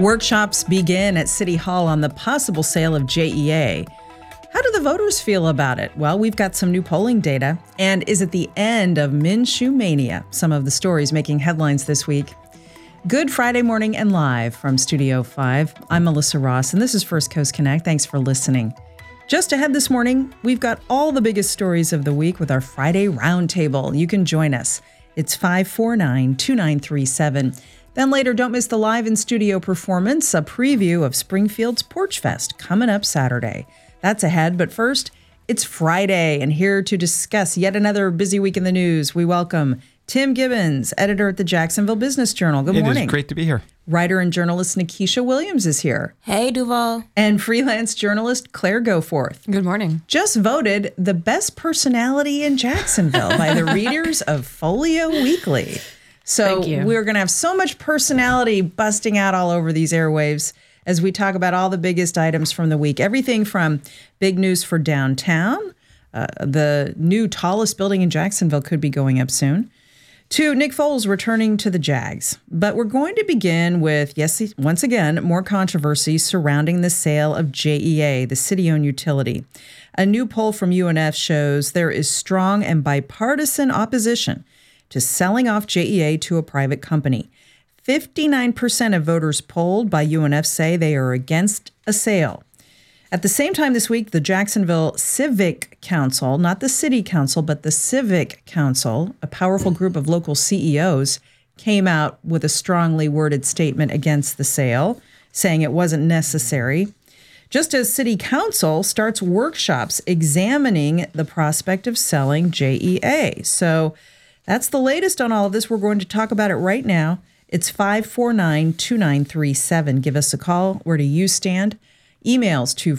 Workshops begin at City Hall on the possible sale of JEA. How do the voters feel about it? Well, we've got some new polling data. And is it the end of Minshew mania? Some of the stories making headlines this week. Good Friday morning and live from Studio 5. I'm Melissa Ross, and this is First Coast Connect. Thanks for listening. Just ahead this morning, we've got all the biggest stories of the week with our Friday Roundtable. You can join us. It's 549-2937. Then later, don't miss the live in-studio performance, a preview of Springfield's Porch Fest coming up Saturday. That's ahead, but first, it's Friday, and here to discuss yet another busy week in the news, we welcome Tim Gibbons, editor at the Jacksonville Business Journal. Good morning. It is great to be here. Writer and journalist Nikisha Williams is here. Hey, Duval. And freelance journalist Claire Goforth. Good morning. Just voted the best personality in Jacksonville by the readers of Folio Weekly. So we're going to have so much personality busting out all over these airwaves as we talk about all the biggest items from the week. Everything from big news for downtown, the new tallest building in Jacksonville could be going up soon, to Nick Foles returning to the Jags. But we're going to begin with, yes, once again, more controversy surrounding the sale of JEA, the city-owned utility. A new poll from UNF shows there is strong and bipartisan opposition to selling off JEA to a private company. 59% of voters polled by UNF say they are against a sale. At the same time this week, the Jacksonville Civic Council, not the City Council, but the Civic Council, a powerful group of local CEOs, came out with a strongly worded statement against the sale, saying it wasn't necessary. Just as City Council starts workshops examining the prospect of selling JEA. So that's the latest on all of this. We're going to talk about it right now. It's 549-2937. Give us a call. Where do you stand? Emails to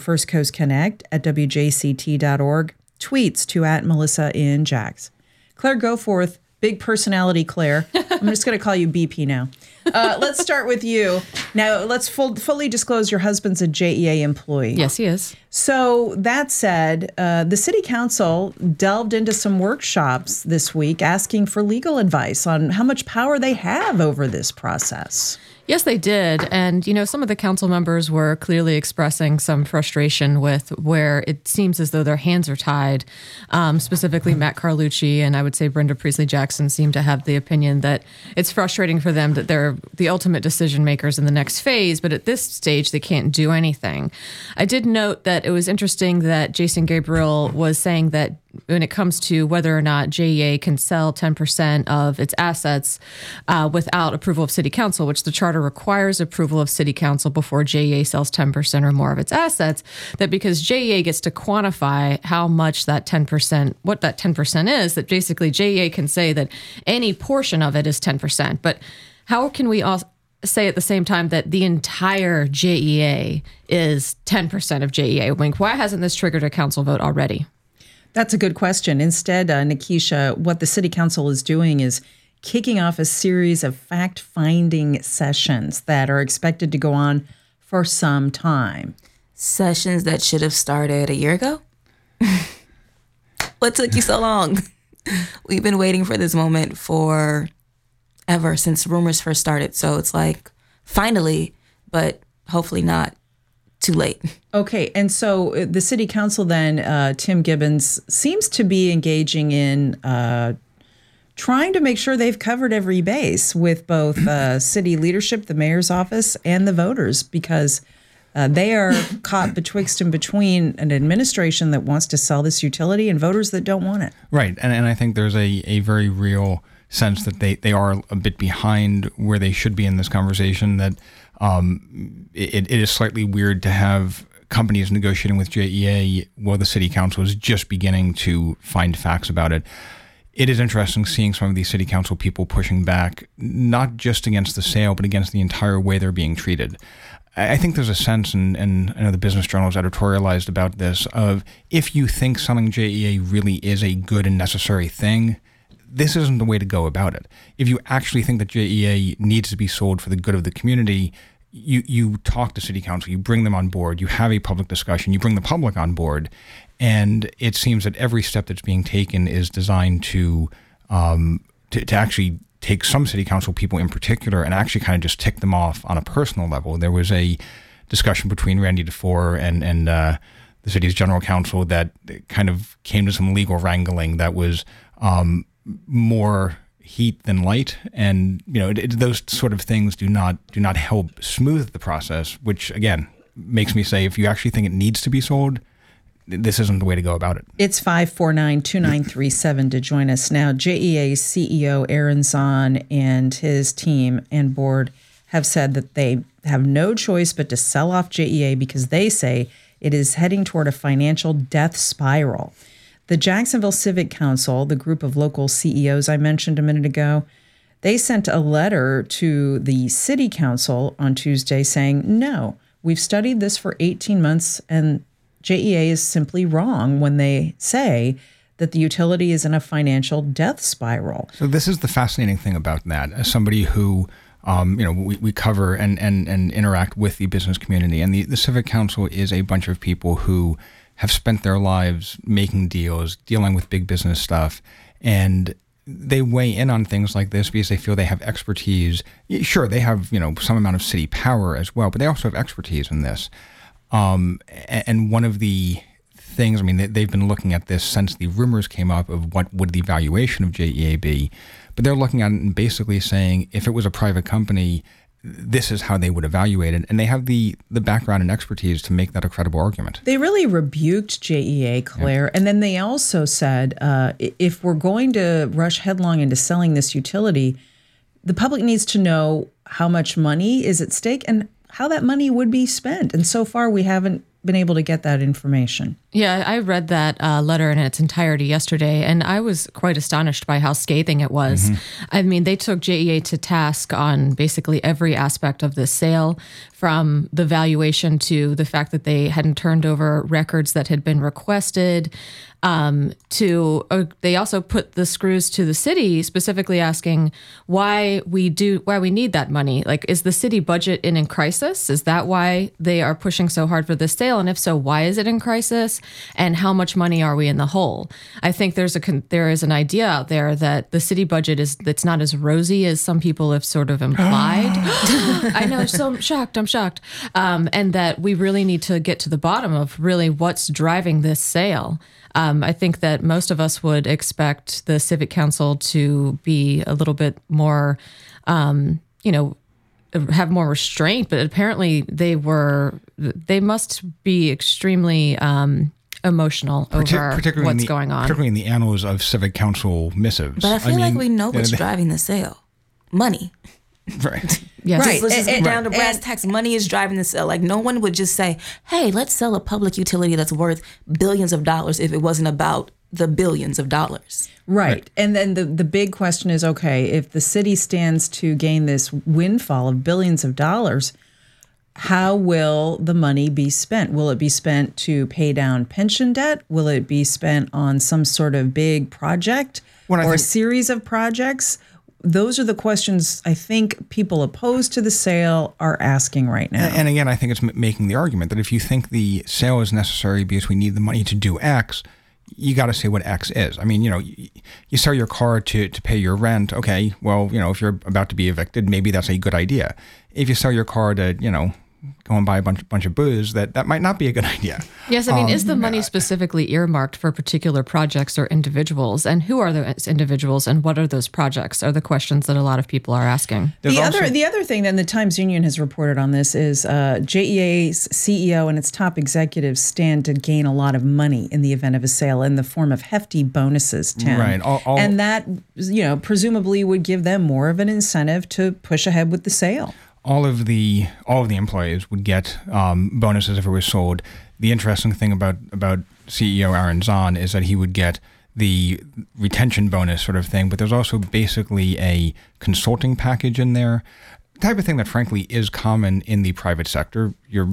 firstcoastconnect@wjct.org. Tweets to @MelissaInJax. Claire Goforth, big personality Claire. I'm just going to call you BP now. Let's start with you. Now, let's fully disclose your husband's a JEA employee. Yes, he is. So that said, the City Council delved into some workshops this week asking for legal advice on how much power they have over this process. Yes, they did. And, some of the council members were clearly expressing some frustration with where it seems as though their hands are tied. Specifically, Matt Carlucci and I would say Brenda Priestley Jackson seem to have the opinion that it's frustrating for them that they're the ultimate decision makers in the next phase, but at this stage, they can't do anything. I did note that it was interesting that Jason Gabriel was saying that when it comes to whether or not JEA can sell 10% of its assets without approval of City Council, which the charter requires approval of City Council before JEA sells 10% or more of its assets, that because JEA gets to quantify how much that 10%, what that 10% is, that basically JEA can say that any portion of it is 10%. But how can we all say at the same time that the entire JEA is 10% of JEA? Why hasn't this triggered a council vote already? That's a good question. Instead, Nikisha, what the City Council is doing is kicking off a series of fact-finding sessions that are expected to go on for some time. Sessions that should have started a year ago? What took you so long? We've been waiting for this moment for ever since rumors first started. So it's like, finally, but hopefully not too late. Okay, and so the City Council then, Tim Gibbons, seems to be engaging in trying to make sure they've covered every base with both city leadership, the mayor's office, and the voters, because they are caught betwixt and between an administration that wants to sell this utility and voters that don't want it. Right, and I think there's a very real sense that they are a bit behind where they should be in this conversation, that it is slightly weird to have companies negotiating with JEA while the City Council is just beginning to find facts about it. It is interesting seeing some of these City Council people pushing back, not just against the sale, but against the entire way they're being treated. I think there's a sense, and I know the Business Journal has editorialized about this, of if you think selling JEA really is a good and necessary thing, this isn't the way to go about it. If you actually think that JEA needs to be sold for the good of the community, you talk to City Council, you bring them on board, you have a public discussion, you bring the public on board, and it seems that every step that's being taken is designed to actually take some city council people in particular and actually kind of just tick them off on a personal level. There was a discussion between Randy DeFore and the city's general counsel that kind of came to some legal wrangling that was more heat than light, and those sort of things do not help smooth the process. Which again makes me say, if you actually think it needs to be sold, this isn't the way to go about it. It's 549-2937 to join us now. JEA's CEO Aaron Zahn and his team and board have said that they have no choice but to sell off JEA because they say it is heading toward a financial death spiral. The Jacksonville Civic Council, the group of local CEOs I mentioned a minute ago, they sent a letter to the city council on Tuesday saying, no, we've studied this for 18 months and JEA is simply wrong when they say that the utility is in a financial death spiral. So this is the fascinating thing about that. As somebody who, we cover and interact with the business community, and the Civic Council is a bunch of people who have spent their lives making deals, dealing with big business stuff, and they weigh in on things like this because they feel they have expertise. Sure, they have, some amount of city power as well, but they also have expertise in this. And one of the things, they've been looking at this since the rumors came up of what would the valuation of JEA be, but they're looking at it and basically saying if it was a private company, this is how they would evaluate it. And they have the background and expertise to make that a credible argument. They really rebuked JEA, Claire. Yeah. And then they also said, if we're going to rush headlong into selling this utility, the public needs to know how much money is at stake and how that money would be spent. And so far, we haven't been able to get that information. Yeah, I read that letter in its entirety yesterday, and I was quite astonished by how scathing it was. Mm-hmm. They took JEA to task on basically every aspect of this sale, from the valuation to the fact that they hadn't turned over records that had been requested, they also put the screws to the city, specifically asking why we need that money. Like, is the city budget in crisis? Is that why they are pushing so hard for this sale? And if so, why is it in crisis? And how much money are we in the hole? I think there is an idea out there that the city budget it's not as rosy as some people have sort of implied. I know, so I'm shocked. And that we really need to get to the bottom of really what's driving this sale. I think that most of us would expect the Civic Council to be a little bit more, have more restraint, but apparently they must be extremely emotional over what's going on. Particularly in the annals of Civic Council missives. But I feel like we know what's driving the sale. Money. Right. Yes. Right. Let's just get down to brass tacks. Money is driving the sale. Like, no one would just say, hey, let's sell a public utility that's worth billions of dollars if it wasn't about the billions of dollars. Right. And then the big question is, okay, if the city stands to gain this windfall of billions of dollars, how will the money be spent? Will it be spent to pay down pension debt? Will it be spent on some sort of big project or a series of projects? Those are the questions I think people opposed to the sale are asking right now. And again, I think it's making the argument that if you think the sale is necessary because we need the money to do X, you got to say what X is. You sell your car to pay your rent. Okay, well, if you're about to be evicted, maybe that's a good idea. If you sell your car to, go and buy a bunch of booze, that might not be a good idea. Yes, is the money specifically earmarked for particular projects or individuals? And who are those individuals and what are those projects are the questions that a lot of people are asking. The other thing that the Times Union has reported on this is JEA's CEO and its top executives stand to gain a lot of money in the event of a sale in the form of hefty bonuses, Tim. Right. And that, presumably would give them more of an incentive to push ahead with the sale. All of the employees would get bonuses if it was sold. The interesting thing about CEO Aaron Zahn is that he would get the retention bonus sort of thing, but there's also basically a consulting package in there, the type of thing that frankly is common in the private sector. You're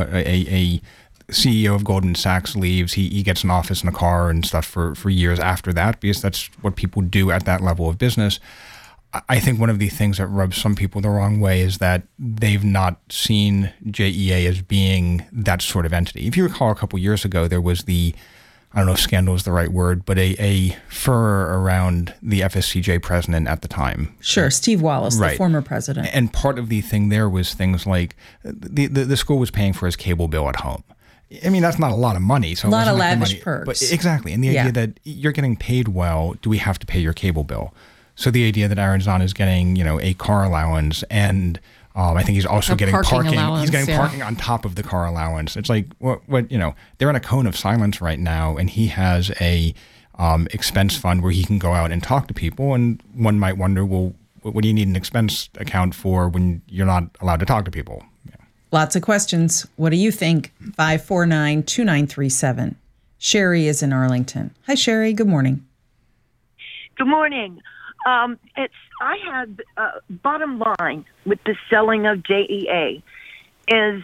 a CEO of Goldman Sachs leaves, he gets an office and a car and stuff for years after that because that's what people do at that level of business. I think one of the things that rubs some people the wrong way is that they've not seen JEA as being that sort of entity. If you recall, a couple years ago, there was the I don't know if scandal is the right word, but a furor around the FSCJ president at the time. Sure, Steve Wallace, the former president. And part of the thing there was things like the school was paying for his cable bill at home. I mean, that's not a lot of money. So a lot of lavish perks. But exactly. And the idea that you're getting paid well, do we have to pay your cable bill? So the idea that Arizona is getting, a car allowance and I think he's also getting parking. He's getting parking on top of the car allowance. It's like, what, they're in a cone of silence right now, and he has a expense fund where he can go out and talk to people. And one might wonder, well, what do you need an expense account for when you're not allowed to talk to people? Yeah. Lots of questions. What do you think? 549-2937. Sherry is in Arlington. Hi, Sherry. Good morning. Good morning. I had bottom line with the selling of JEA is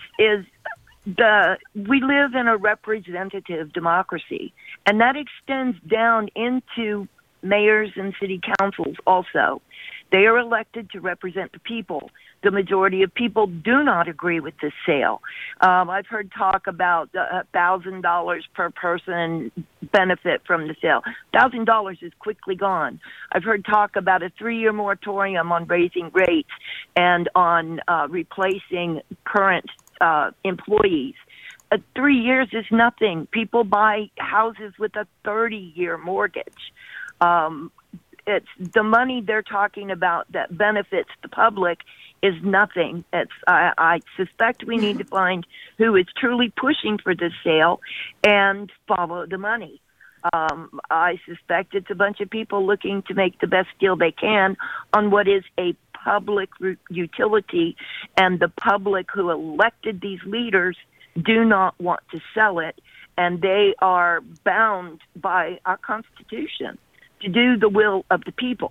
we live in a representative democracy, and that extends down into mayors and city councils also. They are elected to represent the people. The majority of people do not agree with this sale. I've heard talk about $1,000 per person benefit from the sale. $1,000 is quickly gone. I've heard talk about a 3-year moratorium on raising rates and on replacing current employees. 3 years is nothing. People buy houses with a 30-year mortgage. It's the money they're talking about that benefits the public is nothing. I suspect we need to find who is truly pushing for this sale and follow the money. I suspect it's a bunch of people looking to make the best deal they can on what is a public utility, and the public who elected these leaders do not want to sell it, and they are bound by our Constitution to do the will of the people.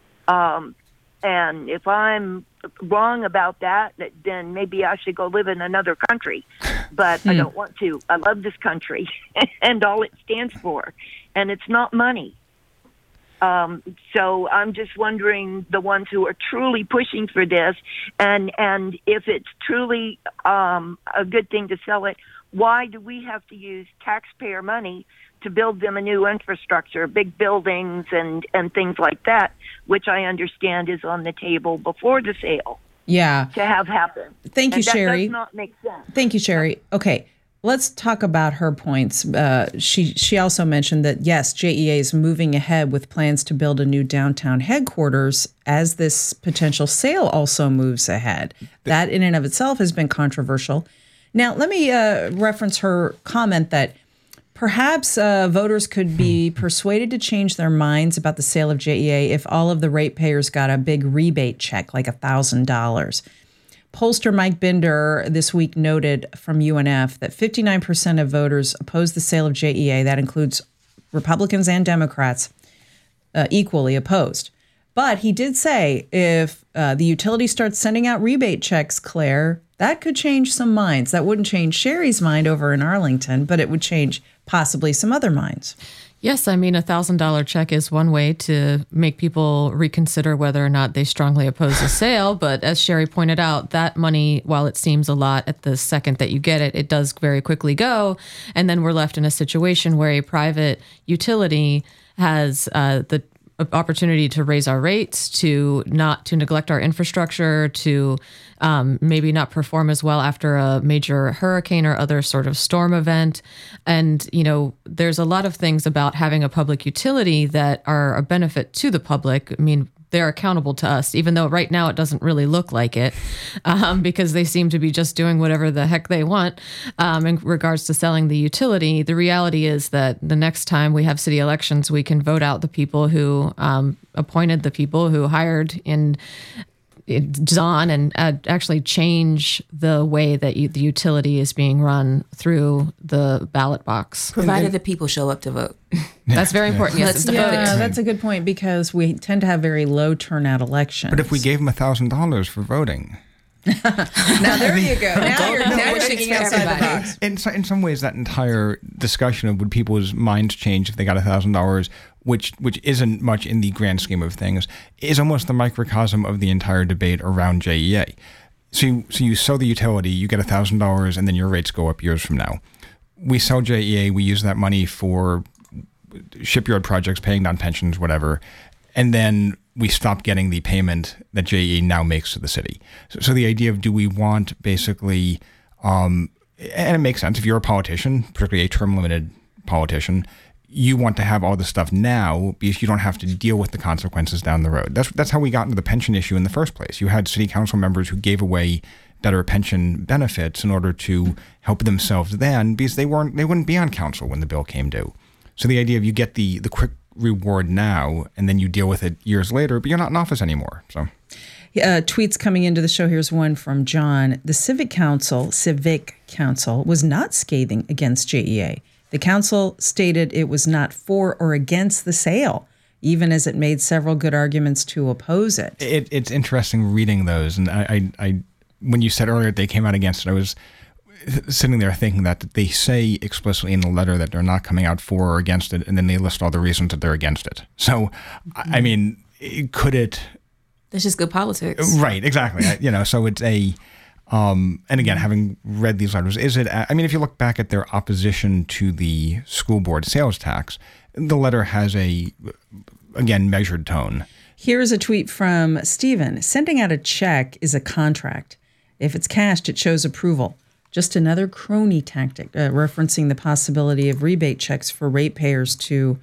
And if I'm wrong about that, then maybe I should go live in another country. But I don't want to. I love this country and all it stands for. And it's not money. So I'm just wondering, the ones who are truly pushing for this, and if it's truly a good thing to sell it, why do we have to use taxpayer money to build them a new infrastructure, big buildings and things like that, which I understand is on the table before the sale. Yeah. To have happen. Thank you, Sherry. That does not make sense. Thank you, Sherry. Okay, let's talk about her points. She also mentioned that, yes, JEA is moving ahead with plans to build a new downtown headquarters as this potential sale also moves ahead. That in and of itself has been controversial. Now, let me reference her comment that perhaps voters could be persuaded to change their minds about the sale of JEA if all of the ratepayers got a big rebate check, like $1,000. Pollster Mike Binder this week noted from UNF that 59% of voters oppose the sale of JEA. That includes Republicans and Democrats, equally opposed. But he did say if the utility starts sending out rebate checks, Claire, that could change some minds. That wouldn't change Sherry's mind over in Arlington, but it would change possibly some other minds. Yes, I mean, $1,000 check is one way to make people reconsider whether or not they strongly oppose the sale. But as Sherry pointed out, that money, while it seems a lot at the second that you get it, it does very quickly go. And then we're left in a situation where a private utility has the opportunity to raise our rates, to neglect our infrastructure, to maybe not perform as well after a major hurricane or other sort of storm event. And, there's a lot of things about having a public utility that are a benefit to the public. I mean, they're accountable to us, even though right now it doesn't really look like it, because they seem to be just doing whatever the heck they want in regards to selling the utility. The reality is that the next time we have city elections, we can vote out the people who appointed the people who hired in Zahn and actually change the way that the utility is being run through the ballot box. Provided the people show up to vote. That's very important. Yes, that's a good point, because we tend to have very low turnout elections. But if we gave them $1,000 for voting. Now there you go. Now you're thinking outside the box. In some ways, that entire discussion of would people's minds change if they got $1,000, which isn't much in the grand scheme of things, is almost the microcosm of the entire debate around JEA. So you sell the utility, you get $1,000, and then your rates go up years from now. we sell JEA, we use that money for shipyard projects, paying down pensions, whatever, and then we stop getting the payment that JEA now makes to the city. So the idea of, do we want basically, and it makes sense if you're a politician, particularly a term limited politician, you want to have all this stuff now because you don't have to deal with the consequences down the road. That's how we got into the pension issue in the first place. You had city council members who gave away better pension benefits in order to help themselves then, because they wouldn't be on council when the bill came due. So the idea of, you get the quick reward now and then you deal with it years later, but you're not in office anymore. So tweets coming into the show. Here's one from John. The Civic Council was not scathing against JEA. The council stated it was not for or against the sale, even as it made several good arguments to oppose it. It's interesting reading those. And I when you said earlier they came out against it, I was sitting there thinking that they say explicitly in the letter that they're not coming out for or against it, and then they list all the reasons that they're against it. So, I mean, could it... That's just good politics. Right, exactly. So it's a... and again, having read these letters, is it... I mean, if you look back at their opposition to the school board sales tax, the letter has a, again, measured tone. Here's a tweet from Stephen. Sending out a check is a contract. If it's cashed, it shows approval. Just another crony tactic, referencing the possibility of rebate checks for ratepayers to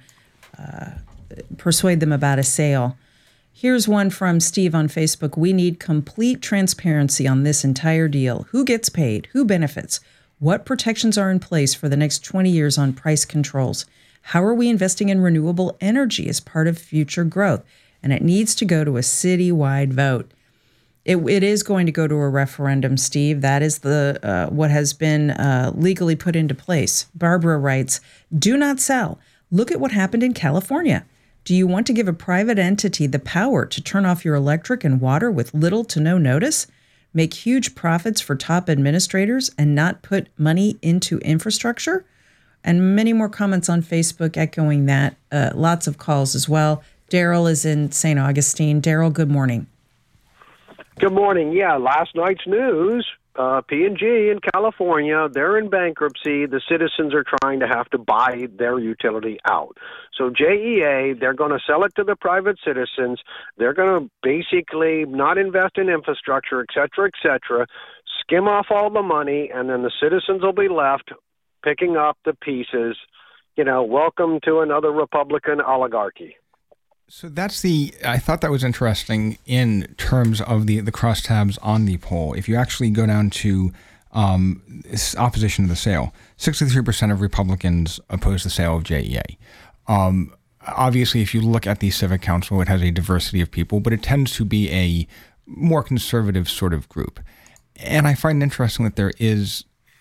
persuade them about a sale. Here's one from Steve on Facebook. We need complete transparency on this entire deal. Who gets paid? Who benefits? What protections are in place for the next 20 years on price controls? How are we investing in renewable energy as part of future growth? And it needs to go to a citywide vote. It is going to go to a referendum, Steve. That is the what has been legally put into place. Barbara writes, do not sell. Look at what happened in California. Do you want to give a private entity the power to turn off your electric and water with little to no notice, make huge profits for top administrators, and not put money into infrastructure? And many more comments on Facebook echoing that. Lots of calls as well. Daryl is in St. Augustine. Daryl, good morning. Good morning. Yeah, last night's news, P&G in California, they're in bankruptcy. The citizens are trying to have to buy their utility out. So JEA, they're going to sell it to the private citizens. They're going to basically not invest in infrastructure, et cetera, skim off all the money, and then the citizens will be left picking up the pieces. Welcome to another Republican oligarchy. So I thought that was interesting in terms of the crosstabs on the poll. If you actually go down to opposition to the sale, 63% of Republicans oppose the sale of JEA. Obviously, if you look at the Civic Council, it has a diversity of people, but it tends to be a more conservative sort of group. And I find it interesting that there is...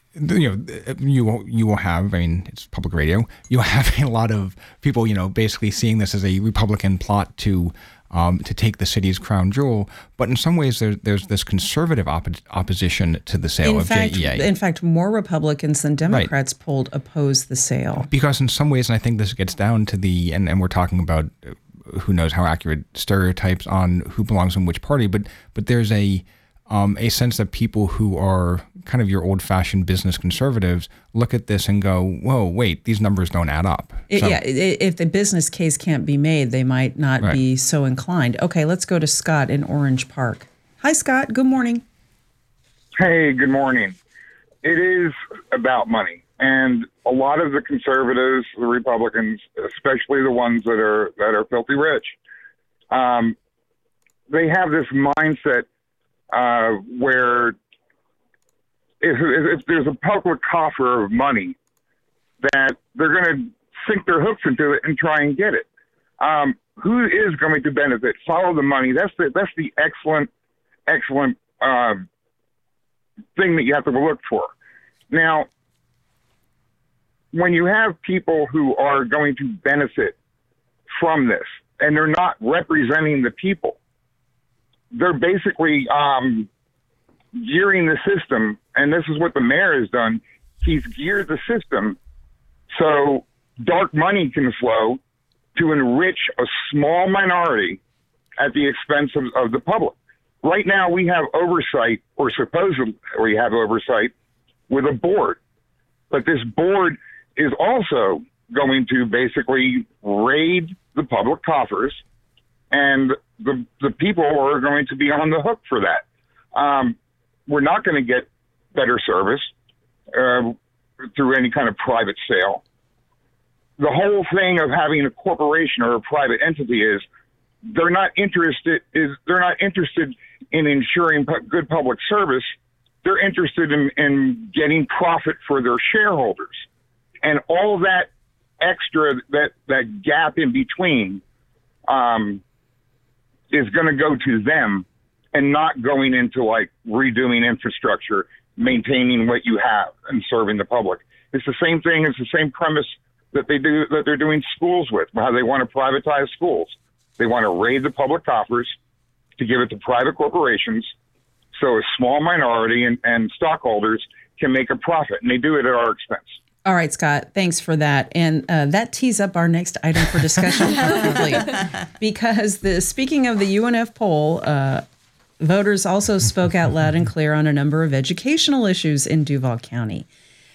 you will have, I mean, it's public radio, you'll have a lot of people, basically seeing this as a Republican plot to take the city's crown jewel. But in some ways, there's this conservative opposition to the sale of JEA. In fact, more Republicans than Democrats polled oppose the sale. Because in some ways, and I think this gets down to and we're talking about who knows how accurate stereotypes on who belongs in which party, but there's a sense that people who are kind of your old-fashioned business conservatives look at this and go, whoa, wait, these numbers don't add up. If the business case can't be made, they might not be so inclined. Okay, let's go to Scott in Orange Park. Hi, Scott. Good morning. Hey, good morning. It is about money. And a lot of the conservatives, the Republicans, especially the ones that are filthy rich, they have this mindset where if there's a public coffer of money, that they're going to sink their hooks into it and try and get it. Who is going to benefit? Follow the money. That's the excellent thing that you have to look for. Now, when you have people who are going to benefit from this, and they're not representing the people, they're basically gearing the system, and this is what the mayor has done. He's geared the system so dark money can flow to enrich a small minority at the expense of the public. Right now, we have oversight, or supposedly we have oversight, with a board. But this board is also going to basically raid the public coffers, and the people are going to be on the hook for that. We're not going to get better service through any kind of private sale. The whole thing of having a corporation or a private entity is they're not interested in ensuring good public service. They're interested in getting profit for their shareholders, and all that extra, that gap in between, is going to go to them and not going into like redoing infrastructure, maintaining what you have, and serving the public. It's the same thing. It's the same premise that they're doing schools with, how they want to privatize schools. They want to raid the public coffers to give it to private corporations so a small minority and stockholders can make a profit, and they do it at our expense. All right, Scott, thanks for that. And that tees up our next item for discussion perfectly. Because speaking of the UNF poll, voters also spoke out loud and clear on a number of educational issues in Duval County.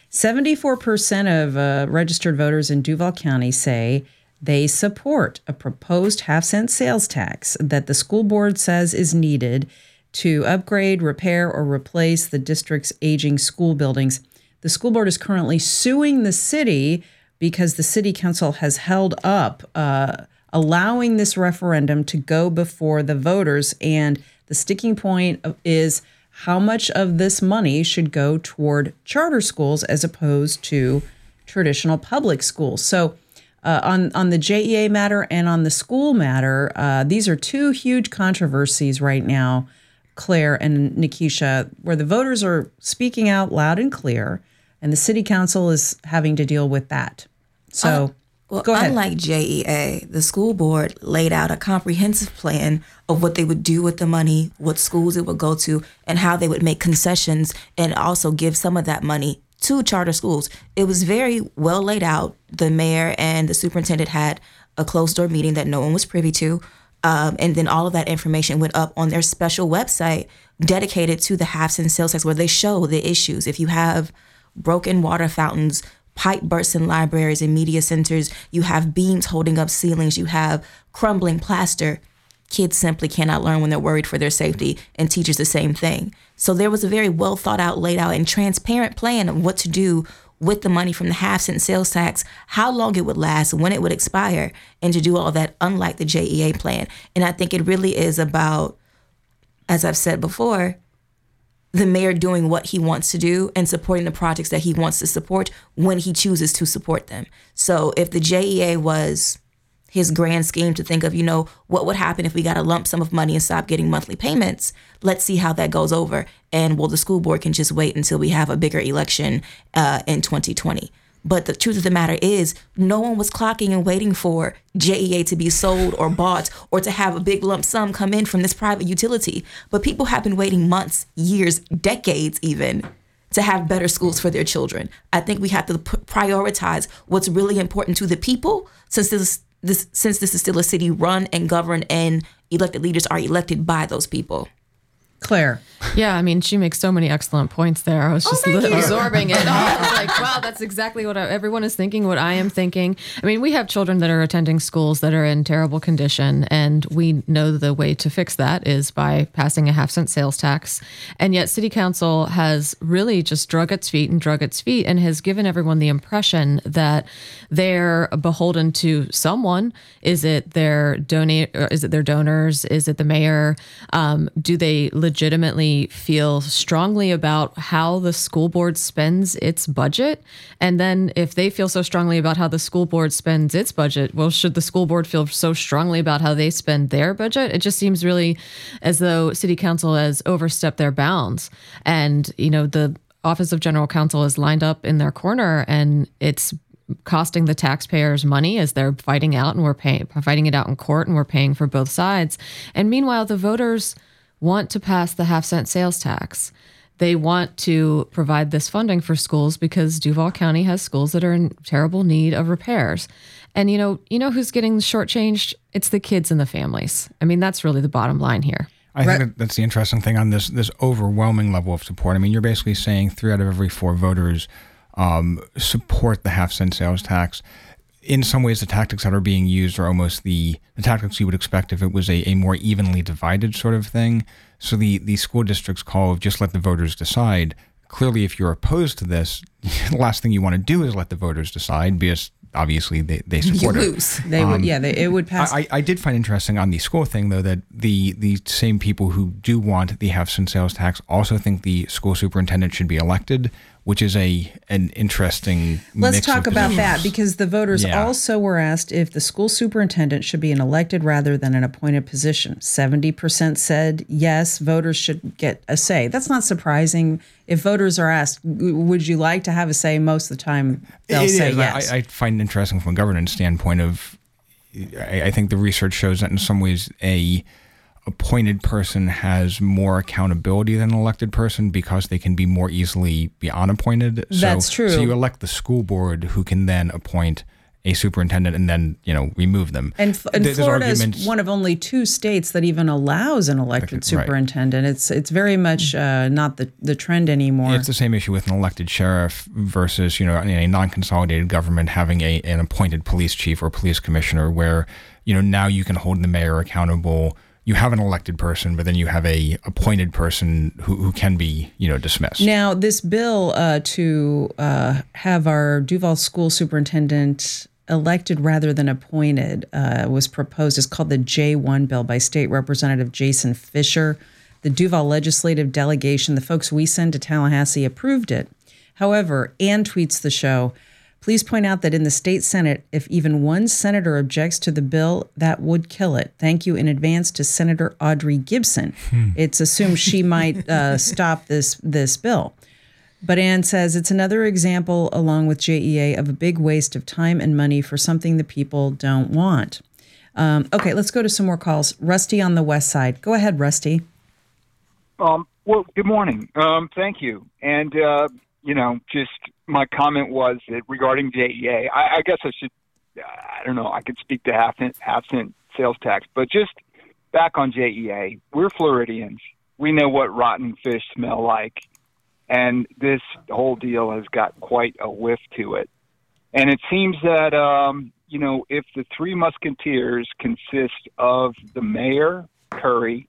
74% of registered voters in Duval County say they support a proposed half-cent sales tax that the school board says is needed to upgrade, repair, or replace the district's aging school buildings. The school board is currently suing the city because the city council has held up allowing this referendum to go before the voters. And the sticking point is how much of this money should go toward charter schools as opposed to traditional public schools. So on the JEA matter and on the school matter, these are two huge controversies right now, Claire and Nikisha, where the voters are speaking out loud and clear, and the city council is having to deal with that. So go ahead. Unlike JEA, the school board laid out a comprehensive plan of what they would do with the money, what schools it would go to, and how they would make concessions and also give some of that money to charter schools. It was very well laid out. The mayor and the superintendent had a closed-door meeting that no one was privy to. And then all of that information went up on their special website dedicated to the half-cent sales tax, where they show the issues. If you have broken water fountains, pipe bursts in libraries and media centers, you have beams holding up ceilings, you have crumbling plaster, kids simply cannot learn when they're worried for their safety, and teachers the same thing. So there was a very well thought out, laid out, and transparent plan of what to do with the money from the half-cent sales tax, how long it would last, when it would expire, and to do all of that, unlike the JEA plan. And I think it really is about, as I've said before, the mayor doing what he wants to do and supporting the projects that he wants to support when he chooses to support them. So if the JEA was his grand scheme to think of, what would happen if we got a lump sum of money and stopped getting monthly payments, let's see how that goes over. And the school board can just wait until we have a bigger election in 2020. But the truth of the matter is, no one was clocking and waiting for JEA to be sold or bought or to have a big lump sum come in from this private utility. But people have been waiting months, years, decades even, to have better schools for their children. I think we have to prioritize what's really important to the people, since this is still a city run and governed and elected leaders are elected by those people. Claire. Yeah, I mean, she makes so many excellent points there. I was just absorbing it. I was like, wow, that's exactly what everyone is thinking, what I am thinking. I mean, we have children that are attending schools that are in terrible condition, and we know the way to fix that is by passing a half-cent sales tax. And yet City Council has really just drug its feet and has given everyone the impression that they're beholden to someone. Is it their donors? Is it the mayor? Do they legitimately feel strongly about how the school board spends its budget? And then if they feel so strongly about how the school board spends its budget, well, should the school board feel so strongly about how they spend their budget? It just seems really as though City Council has overstepped their bounds. And, the Office of General Counsel is lined up in their corner, and it's costing the taxpayers money as they're fighting out, and fighting it out in court, and we're paying for both sides. And meanwhile, the voters want to pass the half-cent sales tax. They want to provide this funding for schools because Duval County has schools that are in terrible need of repairs. And you know who's getting shortchanged? It's the kids and the families. I mean, that's really the bottom line here. I think that's the interesting thing on this overwhelming level of support. I mean, you're basically saying 3 out of every 4 voters support the half-cent sales tax. In some ways, the tactics that are being used are almost the tactics you would expect if it was a more evenly divided sort of thing. So the school district's call of just let the voters decide. Clearly, if you're opposed to this, the last thing you want to do is let the voters decide, because obviously they support you it. lose. They would, it would pass. I did find interesting on the school thing, though, that the same people who do want the half-cent sales tax also think the school superintendent should be elected, which is an interesting Let's mix talk of about positions. that, because the voters also were asked if the school superintendent should be an elected rather than an appointed position. 70% said yes, voters should get a say. That's not surprising. If voters are asked, would you like to have a say, most of the time they'll say yes. I find it interesting from a governance standpoint of, I think the research shows that in some ways a appointed person has more accountability than an elected person because they can be more easily be unappointed. That's true. So you elect the school board, who can then appoint a superintendent and then remove them. And Florida is one of only 2 states that even allows an elected superintendent. Right. It's very much not the trend anymore. It's the same issue with an elected sheriff versus a non-consolidated government having an appointed police chief or police commissioner, where now you can hold the mayor accountable. You have an elected person, but then you have a appointed person who can be, dismissed. Now, this bill to have our Duval school superintendent elected rather than appointed was proposed. It's called the J1 bill by State Representative Jason Fisher. The Duval legislative delegation, the folks we send to Tallahassee, approved it. However, Ann tweets the show, please point out that in the state Senate, if even one senator objects to the bill, that would kill it. Thank you in advance to Senator Audrey Gibson. It's assumed she might stop this bill. But Ann says it's another example, along with JEA, of a big waste of time and money for something the people don't want. Okay, let's go to some more calls. Rusty on the west side. Go ahead, Rusty. Well, good morning. Thank you. And, just my comment was that regarding JEA, I guess I should, I don't know, I could speak to half-cent sales tax, but just back on JEA, we're Floridians. We know what rotten fish smell like, and this whole deal has got quite a whiff to it. And it seems that, if the Three Musketeers consist of the mayor, Curry,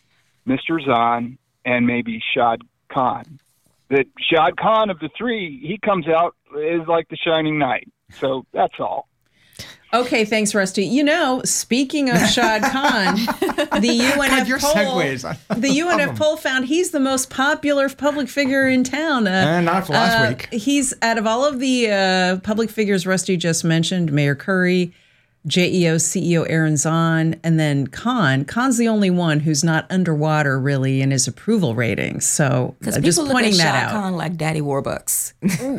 Mr. Zahn, and maybe Shad Khan, that Shad Khan of the 3, he comes out is like the shining knight. So that's all. Okay, thanks, Rusty. Speaking of Shad Khan, the UNF poll found he's the most popular public figure in town. Not for last week. He's, out of all of the public figures Rusty just mentioned, Mayor Curry, JEO CEO Aaron Zahn, and then Khan's the only one who's not underwater really in his approval ratings. So just pointing that out. Khan like Daddy Warbucks.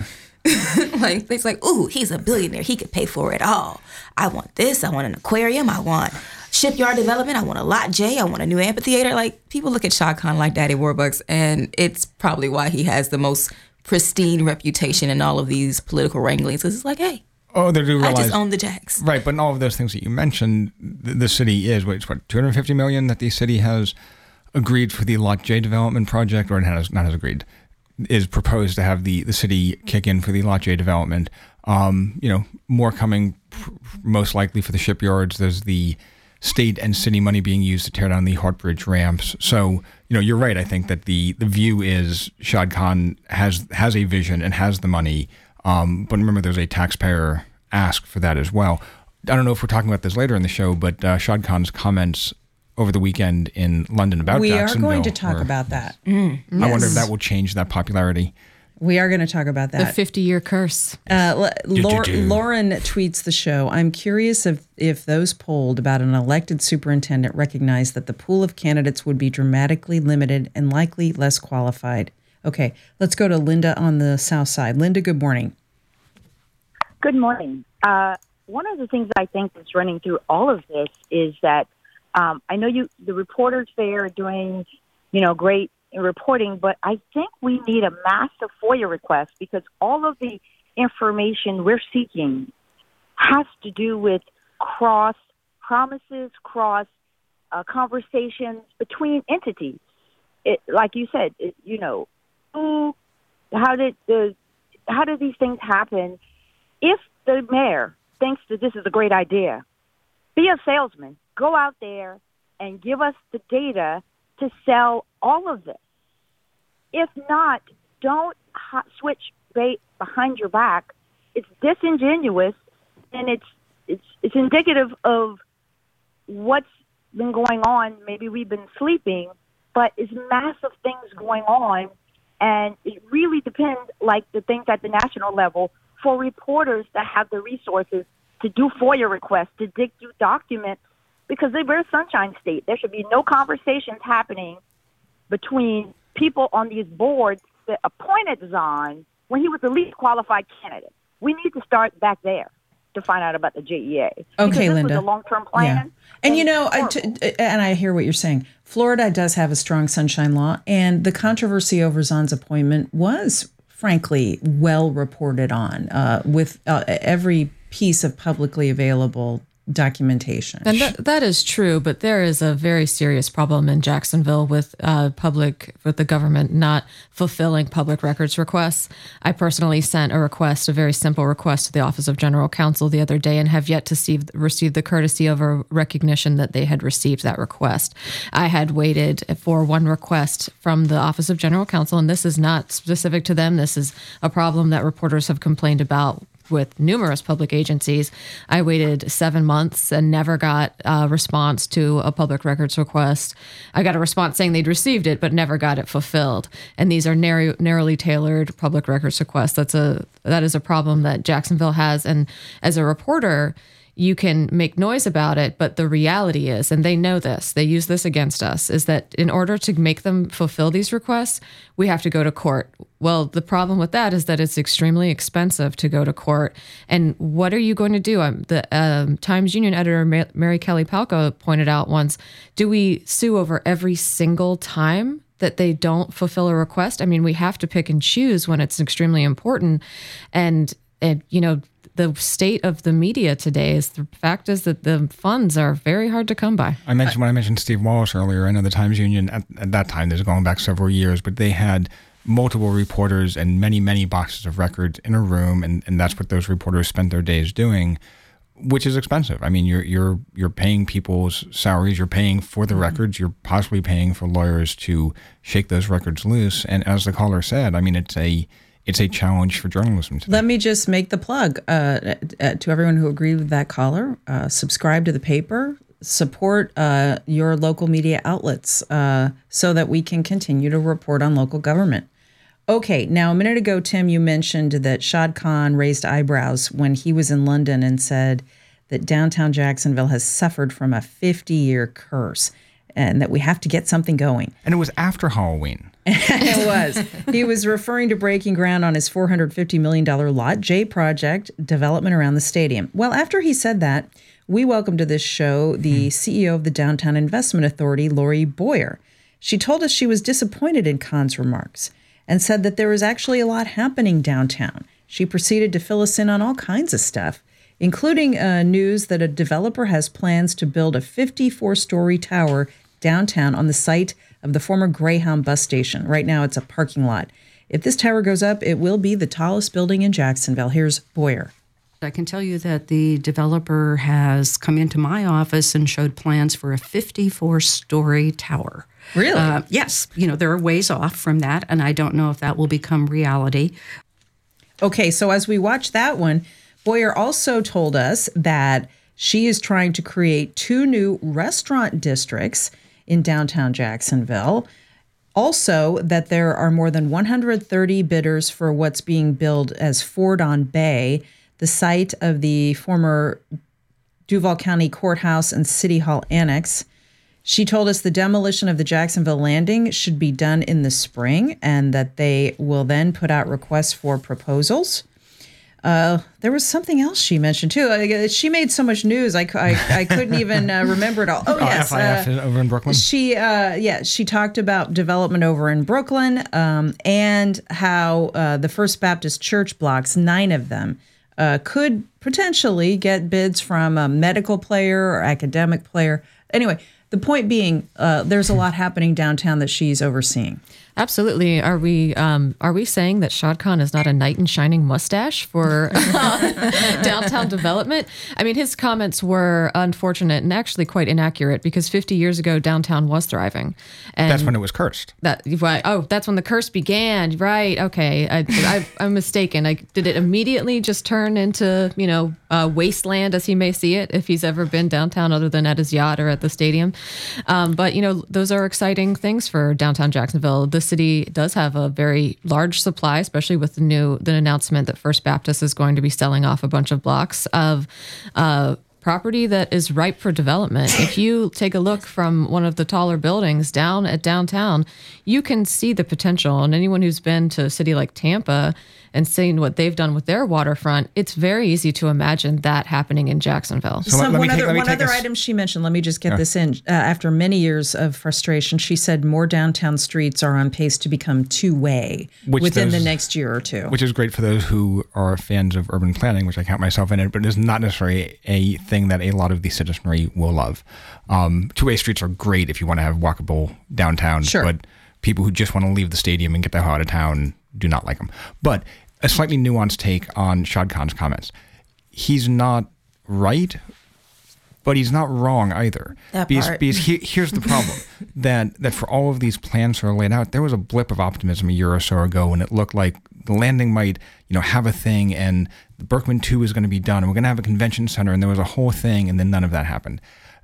Like it's like, ooh, he's a billionaire. He could pay for it all. I want this. I want an aquarium. I want shipyard development. I want a Lot J. I want a new amphitheater. Like, people look at Shad Khan like Daddy Warbucks, and it's probably why he has the most pristine reputation in all of these political wranglings. It's like, hey, they do realize, I just own the Jags. Right, but in all of those things that you mentioned, the city is, $250 million that the city has agreed for the Lot J development project, or has agreed, is proposed to have the city kick in for the Lot J development. More coming most likely for the shipyards. There's the state and city money being used to tear down the Hartbridge ramps. So, you're right. I think that the view is Shad Khan has a vision and has the money. But remember, there's a taxpayer ask for that as well. I don't know if we're talking about this later in the show, but Shad Khan's comments over the weekend in London about Jacksonville. We are going to talk about that. I wonder if that will change that popularity. We are going to talk about that. The 50-year curse. Lauren tweets the show. I'm curious if those polled about an elected superintendent recognize that the pool of candidates would be dramatically limited and likely less qualified. Okay, let's go to Linda on the south side. Linda, good morning. Good morning. One of the things I think that's running through all of this is that I know the reporters there are doing, great reporting, but I think we need a massive FOIA request, because all of the information we're seeking has to do with cross promises, cross conversations between entities. Like you said, how did the these things happen? If the mayor thinks that this is a great idea, be a salesman. Go out there and give us the data to sell all of this. If not, don't switch bait behind your back. It's disingenuous, and it's indicative of what's been going on. Maybe we've been sleeping, but it's massive things going on, and it really depends, like the things at the national level, for reporters that have the resources to do FOIA requests, to dig through documents, because we're a sunshine state. There should be no conversations happening between people on these boards that appointed Zahn when he was the least qualified candidate. We need to start back there to find out about the JEA. Okay, Linda. This was a long-term plan. Yeah. And and I hear what you're saying. Florida does have a strong sunshine law, and the controversy over Zahn's appointment was, frankly, well reported on with every piece of publicly available documentation. And that is true, but there is a very serious problem in Jacksonville with the government not fulfilling public records requests. I personally sent a very simple request to the Office of General Counsel the other day, and have yet to receive the courtesy of a recognition that they had received that request. I had waited for one request from the Office of General Counsel, and this is not specific to them. This is a problem that reporters have complained about with numerous public agencies. I waited 7 months and never got a response to a public records request. I got a response saying they'd received it, but never got it fulfilled. And these are narrowly tailored public records requests. That is a problem that Jacksonville has. And as a reporter, you can make noise about it, but the reality is, and they know this, they use this against us, is that in order to make them fulfill these requests, we have to go to court. Well, the problem with that is that it's extremely expensive to go to court. And what are you going to do? The Times Union editor, Mary Kelly Palka, pointed out once, do we sue over every single time that they don't fulfill a request? I mean, we have to pick and choose when it's extremely important. And the state of the media today is the fact is that the funds are very hard to come by. I mentioned Steve Wallace earlier. I know the Times Union at that time, this is going back several years, but they had multiple reporters and many, many boxes of records in a room, and that's what those reporters spent their days doing, which is expensive. I mean, you're paying people's salaries, you're paying for the records, you're possibly paying for lawyers to shake those records loose. And as the caller said, I mean, it's a challenge for journalism today. Let me just make the plug to everyone who agreed with that caller. Subscribe to the paper. Support your local media outlets so that we can continue to report on local government. Okay, now a minute ago, Tim, you mentioned that Shad Khan raised eyebrows when he was in London and said that downtown Jacksonville has suffered from a 50-year curse and that we have to get something going. And it was after Halloween. It was. He was referring to breaking ground on his $450 million Lot J project development around the stadium. Well, after he said that, we welcomed to this show the CEO of the Downtown Investment Authority, Lori Boyer. She told us she was disappointed in Khan's remarks and said that there was actually a lot happening downtown. She proceeded to fill us in on all kinds of stuff, including news that a developer has plans to build a 54-story tower downtown on the site of the former Greyhound bus station. Right now, it's a parking lot. If this tower goes up, it will be the tallest building in Jacksonville. Here's Boyer. I can tell you that the developer has come into my office and showed plans for a 54-story tower. Really? Yes. There are ways off from that, and I don't know if that will become reality. Okay, so as we watch that one, Boyer also told us that she is trying to create 2 new restaurant districts in downtown Jacksonville. Also, that there are more than 130 bidders for what's being billed as Ford on Bay, the site of the former Duval County Courthouse and City Hall Annex. She told us the demolition of the Jacksonville Landing should be done in the spring and that they will then put out requests for proposals. There was something else she mentioned too. She made so much news, I couldn't even remember it all. Oh yes, FIF over in Brooklyn. She talked about development over in Brooklyn and how the First Baptist Church blocks, 9 of them, could potentially get bids from a medical player or academic player. Anyway, the point being, there's a lot happening downtown that she's overseeing. Absolutely. Are we saying that Shad Khan is not a knight in shining mustache for downtown development? I mean, his comments were unfortunate and actually quite inaccurate because 50 years ago, downtown was thriving. And that's when it was cursed. That's when the curse began. Right. Okay. I'm mistaken. Did it immediately just turn into, wasteland as he may see it if he's ever been downtown other than at his yacht or at the stadium? But, those are exciting things for downtown Jacksonville. The city does have a very large supply, especially with the announcement that First Baptist is going to be selling off a bunch of blocks of property that is ripe for development. If you take a look from one of the taller buildings down at downtown, you can see the potential. And anyone who's been to a city like Tampa and seen what they've done with their waterfront, it's very easy to imagine that happening in Jacksonville. So one other item she mentioned, let me just get this in. After many years of frustration, she said more downtown streets are on pace to become two-way within the next year or two. Which is great for those who are fans of urban planning, which I count myself in it, but it is not necessarily a thing that a lot of the citizenry will love. Two-way streets are great if you want to have walkable downtown, but people who just want to leave the stadium and get the hell out of town do not like them. But a slightly nuanced take on Shad Khan's comments. He's not right, but he's not wrong either. Because here's the problem, that for all of these plans that are laid out, there was a blip of optimism a year or so ago when it looked like the landing might, have a thing and the Berkman 2 is going to be done and we're going to have a convention center, and there was a whole thing, and then none of that happened.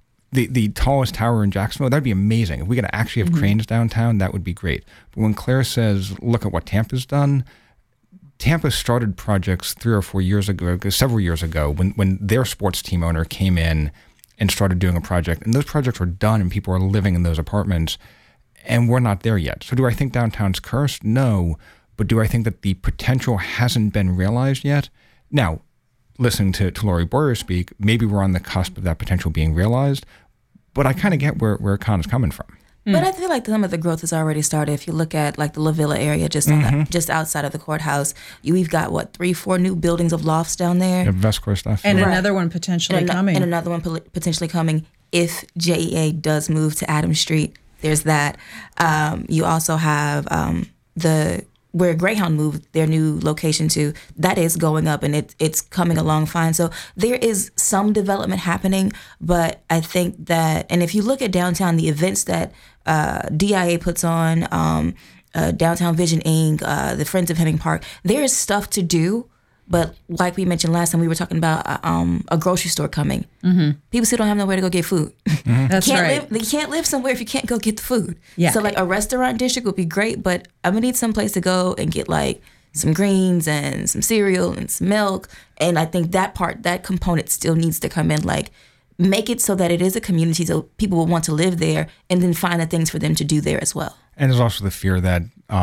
The tallest tower in Jacksonville, that'd be amazing. If we could actually have cranes downtown, that would be great. But when Claire says, look at what Tampa's done, Tampa started projects 3 or 4 years ago, several years ago, when their sports team owner came in and started doing a project. And those projects were done and people are living in those apartments, and we're not there yet. So do I think downtown's cursed? No. But do I think that the potential hasn't been realized yet? Now, listening to Lori Boyer speak, maybe we're on the cusp of that potential being realized, but I kind of get where Khan is coming from. But I feel like some of the growth has already started. If you look at like the La Villa area, just outside of the courthouse, we've got 3-4 new buildings of lofts down there. Vescor stuff. And another one potentially coming. And another one potentially coming if JEA does move to Adams Street. There's that. You also have where Greyhound moved their new location to, that is going up and it's coming along fine. So there is some development happening, but I think that, and if you look at downtown, the events that DIA puts on, Downtown Vision Inc., the Friends of Hemming Park, there is stuff to do. But like we mentioned last time, we were talking about a grocery store coming. People still don't have nowhere to go get food. That's right. You can't live somewhere if you can't go get the food. Yeah. So like a restaurant district would be great, but I'm gonna need some place to go and get like some greens and some cereal and some milk. And I think that component still needs to come in. Like make it so that it is a community, so people will want to live there, and then find the things for them to do there as well. And there's also the fear that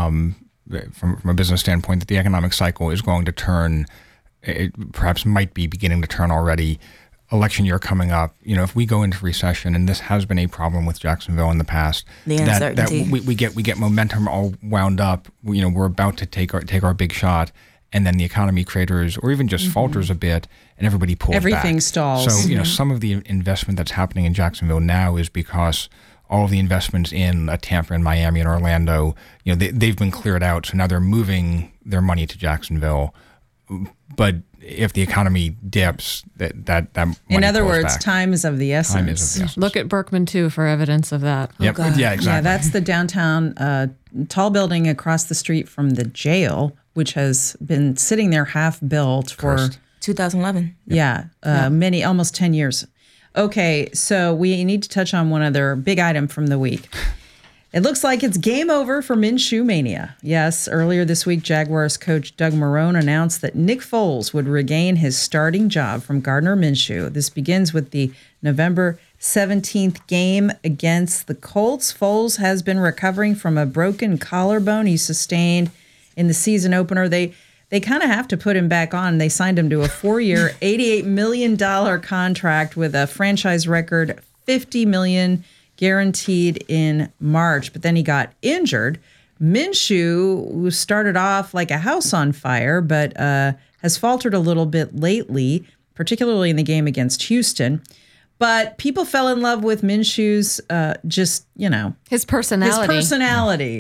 from a business standpoint, that the economic cycle is going to turn, it perhaps might be beginning to turn already. Election year coming up, if we go into recession, and this has been a problem with Jacksonville in the past, that we get momentum all wound up. We're about to take our big shot, and then the economy craters or even just falters a bit, and everybody pulls back. Everything stalls. So some of the investment that's happening in Jacksonville now is because all of the investments in Tampa and Miami and Orlando, they've been cleared out. So now they're moving their money to Jacksonville. But if the economy dips, that money in other words, back. Time is of the essence. Look at Berkman 2 for evidence of that. Yep. Oh, yeah, exactly. Yeah, that's the downtown tall building across the street from the jail, which has been sitting there half built for 2011. Yeah, almost 10 years. Okay, so we need to touch on one other big item from the week. It looks like it's game over for Minshew Mania. Yes, earlier this week, Jaguars coach Doug Marrone announced that Nick Foles would regain his starting job from Gardner Minshew. This begins with the November 17th game against the Colts. Foles has been recovering from a broken collarbone he sustained in the season opener. They kind of have to put him back on. They signed him to a 4-year, $88 million contract with a franchise record $50 million guaranteed in March. But then he got injured. Minshew, who started off like a house on fire, but has faltered a little bit lately, particularly in the game against Houston. But people fell in love with Minshew's his personality.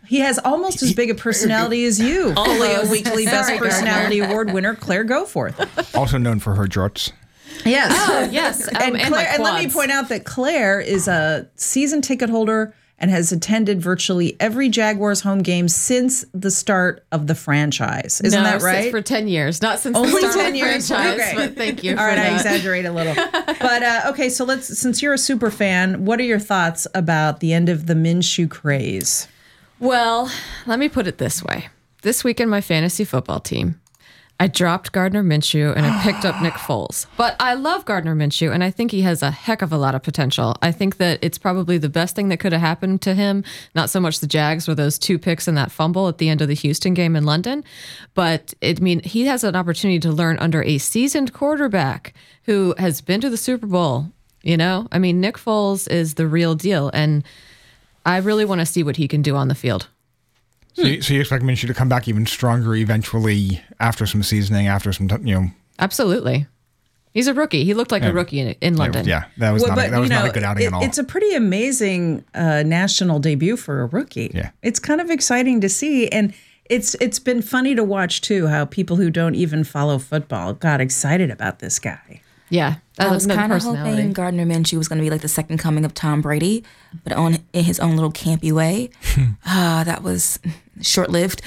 He has almost as big a personality as you. Folio Weekly Best Personality Award winner Claire Goforth. Also known for her jorts. Yes. Oh, yes. And let me point out that Claire is a season ticket holder and has attended virtually every Jaguars home game since the start of the franchise. Isn't that right? For 10 years. Not since Only the start 10 of the years. franchise, Okay. but thank you All for right, that. I exaggerate a little. But okay, so since you're a super fan, what are your thoughts about the end of the Minshew craze? Well, let me put it this way. This week in my fantasy football team, I dropped Gardner Minshew and I picked up Nick Foles. But I love Gardner Minshew and I think he has a heck of a lot of potential. I think that it's probably the best thing that could have happened to him. Not so much the Jags with those 2 picks and that fumble at the end of the Houston game in London. But he has an opportunity to learn under a seasoned quarterback who has been to the Super Bowl. Nick Foles is the real deal. And I really want to see what he can do on the field. So you expect Minshew to come back even stronger eventually after some seasoning, after some, Absolutely. He's a rookie. He looked like a rookie in London. Yeah, that was not a good outing at all. It's a pretty amazing national debut for a rookie. Yeah. It's kind of exciting to see. And it's been funny to watch, too, how people who don't even follow football got excited about this guy. Yeah. I was kind of hoping Gardner Minshew was going to be like the second coming of Tom Brady, but in his own little campy way. That was short-lived.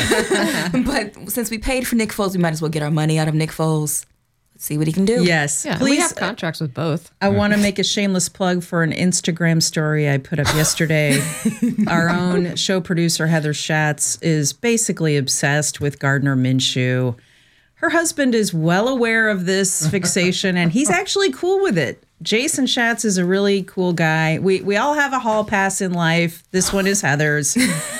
But since we paid for Nick Foles, we might as well get our money out of Nick Foles. Let's see what he can do. Yes. Yeah, please. We have contracts with both. I want to make a shameless plug for an Instagram story I put up yesterday. Our own show producer, Heather Schatz, is basically obsessed with Gardner Minshew. Her husband is well aware of this fixation, and he's actually cool with it. Jason Schatz is a really cool guy. We all have a hall pass in life. This one is Heather's.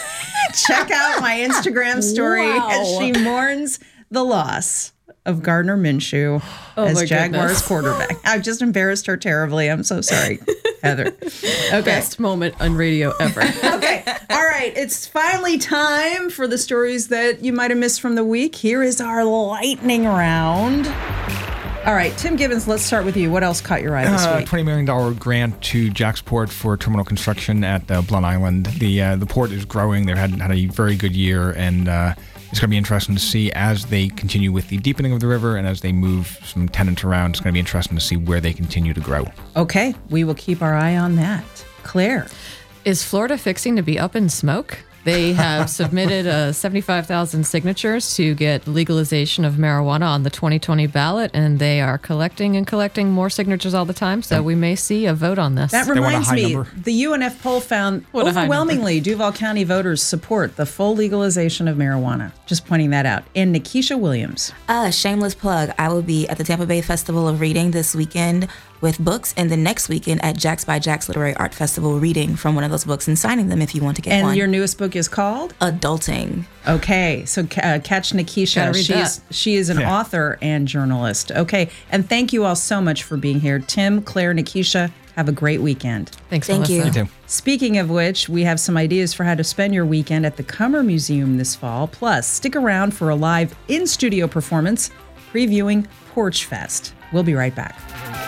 Check out my Instagram story as she mourns the loss of Gardner Minshew as Jaguars quarterback. I've just embarrassed her terribly. I'm so sorry, Heather. Okay. Best moment on radio ever. Okay. All right. It's finally time for the stories that you might have missed from the week. Here is our lightning round. All right, Tim Gibbons, let's start with you. What else caught your eye this week? $20 million grant to Jacksport for terminal construction at Blunt Island. The port is growing. They've had a very good year, and it's going to be interesting to see as they continue with the deepening of the river and as they move some tenants around. It's going to be interesting to see where they continue to grow. Okay, we will keep our eye on that. Claire. Is Florida fixing to be up in smoke? They have submitted 75,000 signatures to get legalization of marijuana on the 2020 ballot, and they are collecting more signatures all the time, so we may see a vote on this. That reminds me, the UNF poll found overwhelmingly Duval County voters support the full legalization of marijuana. Just pointing that out. And Nikisha Williams. Shameless plug. I will be at the Tampa Bay Festival of Reading this weekend with books, and the next weekend at Jax by Jax Literary Art Festival reading from one of those books and signing them if you want to get one. And your newest book is called? Adulting. Okay, so catch Nikisha. She is an author and journalist. Okay, and thank you all so much for being here. Tim, Claire, Nikisha, have a great weekend. Thanks, Thank Melissa. you. You too. Speaking of which, we have some ideas for how to spend your weekend at the Cummer Museum this fall. Plus, stick around for a live in-studio performance previewing Porch Fest. We'll be right back.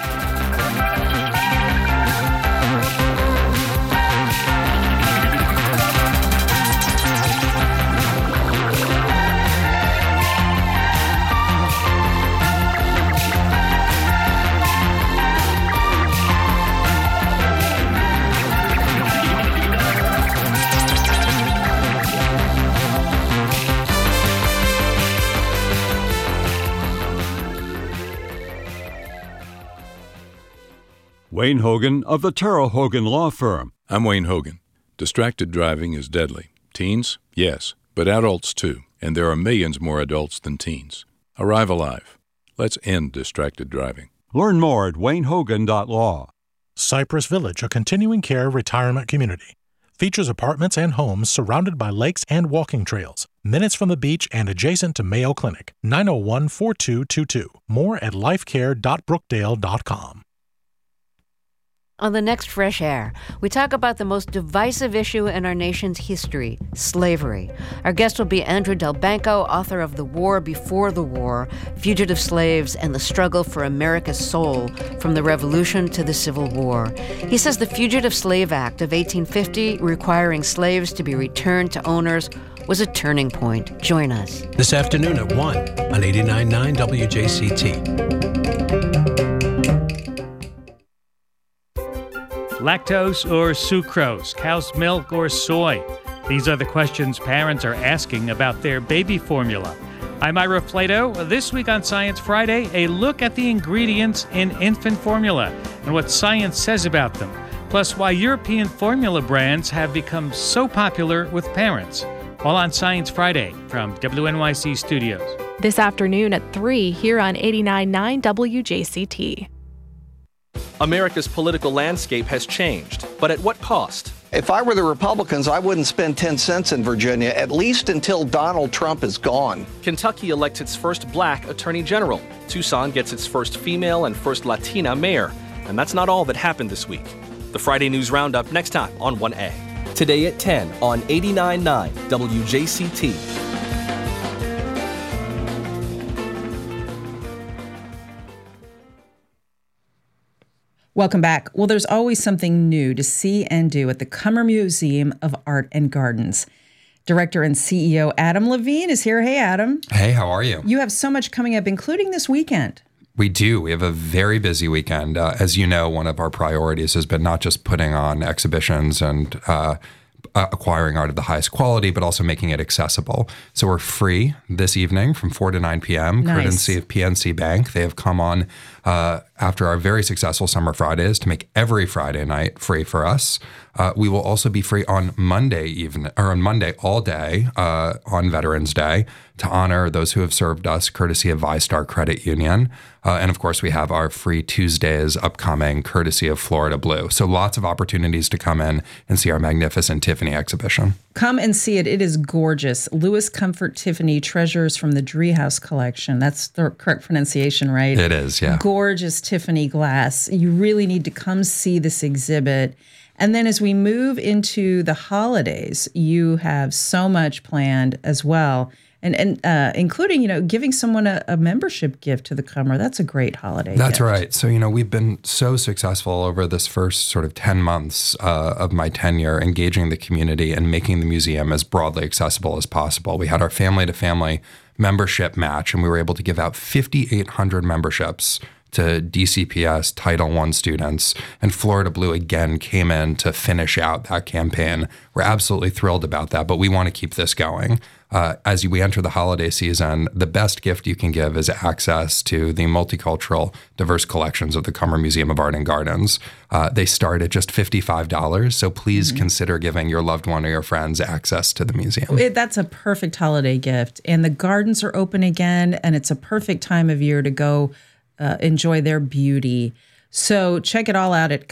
Wayne Hogan of the Terrell Hogan Law Firm. I'm Wayne Hogan. Distracted driving is deadly. Teens? Yes, but adults too. And there are millions more adults than teens. Arrive alive. Let's end distracted driving. Learn more at waynehogan.law. Cypress Village, a continuing care retirement community. Features apartments and homes surrounded by lakes and walking trails. Minutes from the beach and adjacent to Mayo Clinic. 901-4222. More at lifecare.brookdale.com. On the next Fresh Air, we talk about the most divisive issue in our nation's history, slavery. Our guest will be Andrew Del Banco, author of The War Before the War, Fugitive Slaves and the Struggle for America's Soul, from the Revolution to the Civil War. He says the Fugitive Slave Act of 1850, requiring slaves to be returned to owners, was a turning point. Join us. This afternoon at 1 on 89.9 WJCT. Lactose or sucrose, cow's milk or soy? These are the questions parents are asking about their baby formula. I'm Ira Flato. This week on Science Friday, a look at the ingredients in infant formula and what science says about them, plus why European formula brands have become so popular with parents. All on Science Friday from WNYC Studios. This afternoon at 3 here on 89.9 WJCT. America's political landscape has changed, but at what cost? If I were the Republicans, I wouldn't spend 10 cents in Virginia, at least until Donald Trump is gone. Kentucky elects its first black attorney general. Tucson gets its first female and first Latina mayor. And that's not all that happened this week. The Friday News Roundup next time on 1A. Today at 10 on 89.9 WJCT. Welcome back. Well, there's always something new to see and do at the Cummer Museum of Art and Gardens. Director and CEO Adam Levine is here. Hey, Adam. Hey, how are you? You have so much coming up, including this weekend. We do. We have a very busy weekend. As you know, one of our priorities has been not just putting on exhibitions and acquiring art of the highest quality, but also making it accessible. So we're free this evening from 4 to 9 p.m., Nice. courtesy of PNC Bank. They have come on after our very successful Summer Fridays to make every Friday night free for us. We will also be free on Monday evening, or on Monday all day on Veterans Day to honor those who have served us, courtesy of ViStar Credit Union. And of course, we have our free Tuesdays upcoming, courtesy of Florida Blue. So lots of opportunities to come in and see our magnificent Tiffany exhibition. Come and see it. It is gorgeous. Louis Comfort Tiffany Treasures from the Driehaus Collection. That's the correct pronunciation, right? It is, yeah. Gorgeous Tiffany glass. You really need to come see this exhibit. And then as we move into the holidays, you have so much planned as well. And including, giving someone a membership gift to the Cummer. That's a great holiday That's gift. right. So, we've been so successful over this first sort of 10 months of my tenure, engaging the community and making the museum as broadly accessible as possible. We had our family-to-family membership match, and we were able to give out 5,800 memberships to DCPS Title I students, and Florida Blue again came in to finish out that campaign. We're absolutely thrilled about that, but we want to keep this going. As we enter the holiday season, the best gift you can give is access to the multicultural, diverse collections of the Cummer Museum of Art and Gardens. They start at just $55, so please consider giving your loved one or your friends access to the museum. That's a perfect holiday gift. And the gardens are open again, and it's a perfect time of year to go enjoy their beauty. So check it all out at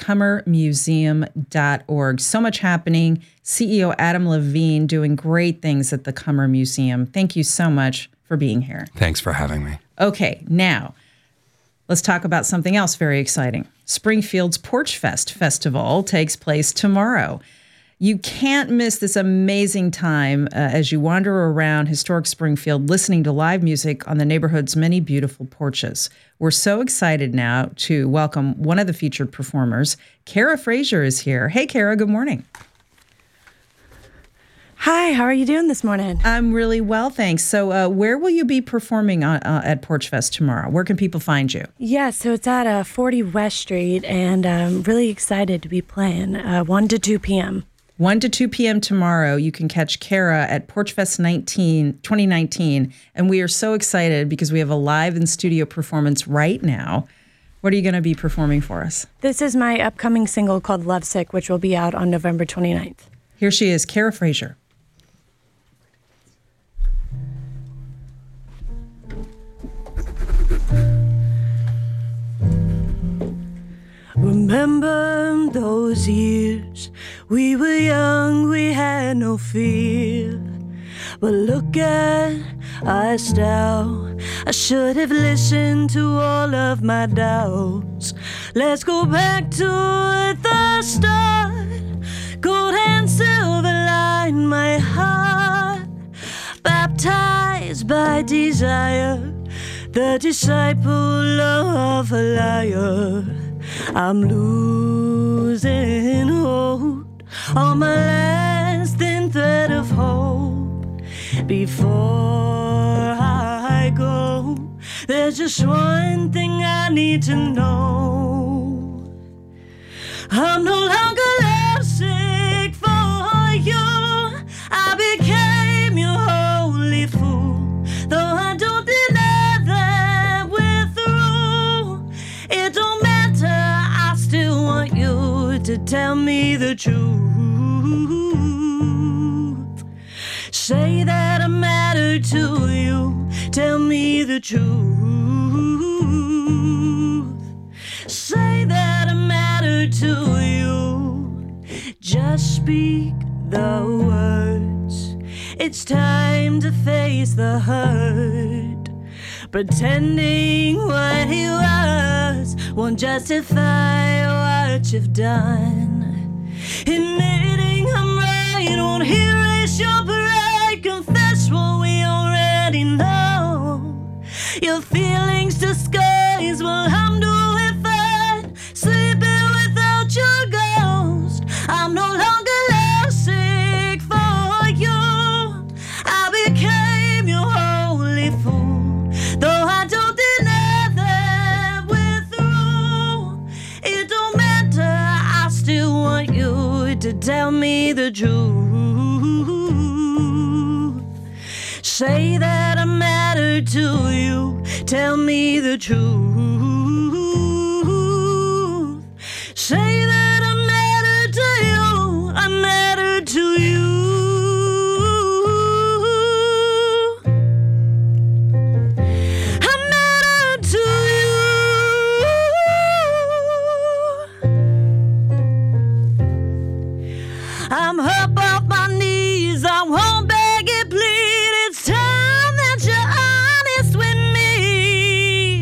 cummermuseum.org. So much happening. CEO Adam Levine doing great things at the Cummer Museum. Thank you so much for being here. Thanks for having me. Okay, now let's talk about something else very exciting. Springfield's Porch Fest Festival takes place tomorrow. You can't miss this amazing time as you wander around historic Springfield listening to live music on the neighborhood's many beautiful porches. We're so excited now to welcome one of the featured performers. Kara Frazier is here. Hey, Kara, good morning. Hi, how are you doing this morning? I'm really well, thanks. So where will you be performing at Porch Fest tomorrow? Where can people find you? Yeah, so it's at 40 West Street, and I'm really excited to be playing 1 to 2 p.m. 1 to 2 p.m. tomorrow, you can catch Kara at Porch Fest 2019. And we are so excited because we have a live in-studio performance right now. What are you going to be performing for us? This is my upcoming single called Lovesick, which will be out on November 29th. Here she is, Kara Frazier. Remember those years, we were young, we had no fear. But look at us now, I should have listened to all of my doubts. Let's go back to the start. Gold and silver line my heart. Baptized by desire, the disciple of a liar. I'm losing hold on my last thin thread of hope. Before I go, there's just one thing I need to know. I'm no longer lovesick for you. I became your holy fool. Though I don't deny that we're through, it don't matter, I still want you to tell me the truth. Say that I matter to you, tell me the truth. Say that I matter to you, just speak the words. It's time to face the hurt. Pretending what he was won't justify what you've done. Admitting I'm right won't erase your pride. Confess what we already know. Your feelings disguise while I'm doing fine. Sleeping without your ghost. I'm no longer lovesick for you. I became your holy fool. Though I don't deny that we're through, it don't matter, I still want you to tell me the truth. Say that I matter to you, tell me the truth. Say that I matter to you, I matter to you. I matter to you. I'm up off my knees, I won't beg it, please. It's time that you're honest with me.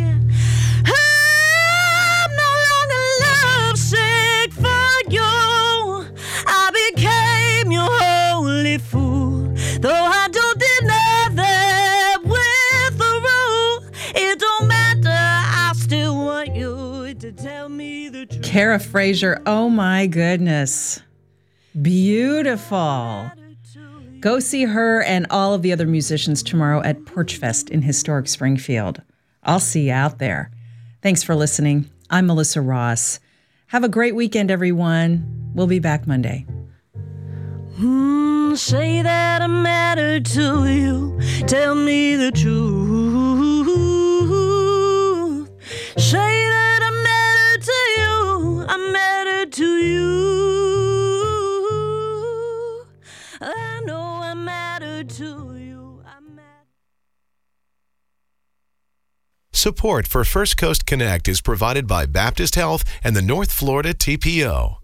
I'm no longer lovesick for you. I became your holy fool. Though I don't deny that we're through, it don't matter, I still want you to tell me the truth. Kara Frazier, oh my goodness. Beautiful. Go see her and all of the other musicians tomorrow at Porchfest in historic Springfield. I'll see you out there. Thanks for listening. I'm Melissa Ross. Have a great weekend, everyone. We'll be back Monday. Say that I matter to you, tell me the truth. Say that I matter to you, I matter to you. I know I matter to you. Support for First Coast Connect is provided by Baptist Health and the North Florida TPO.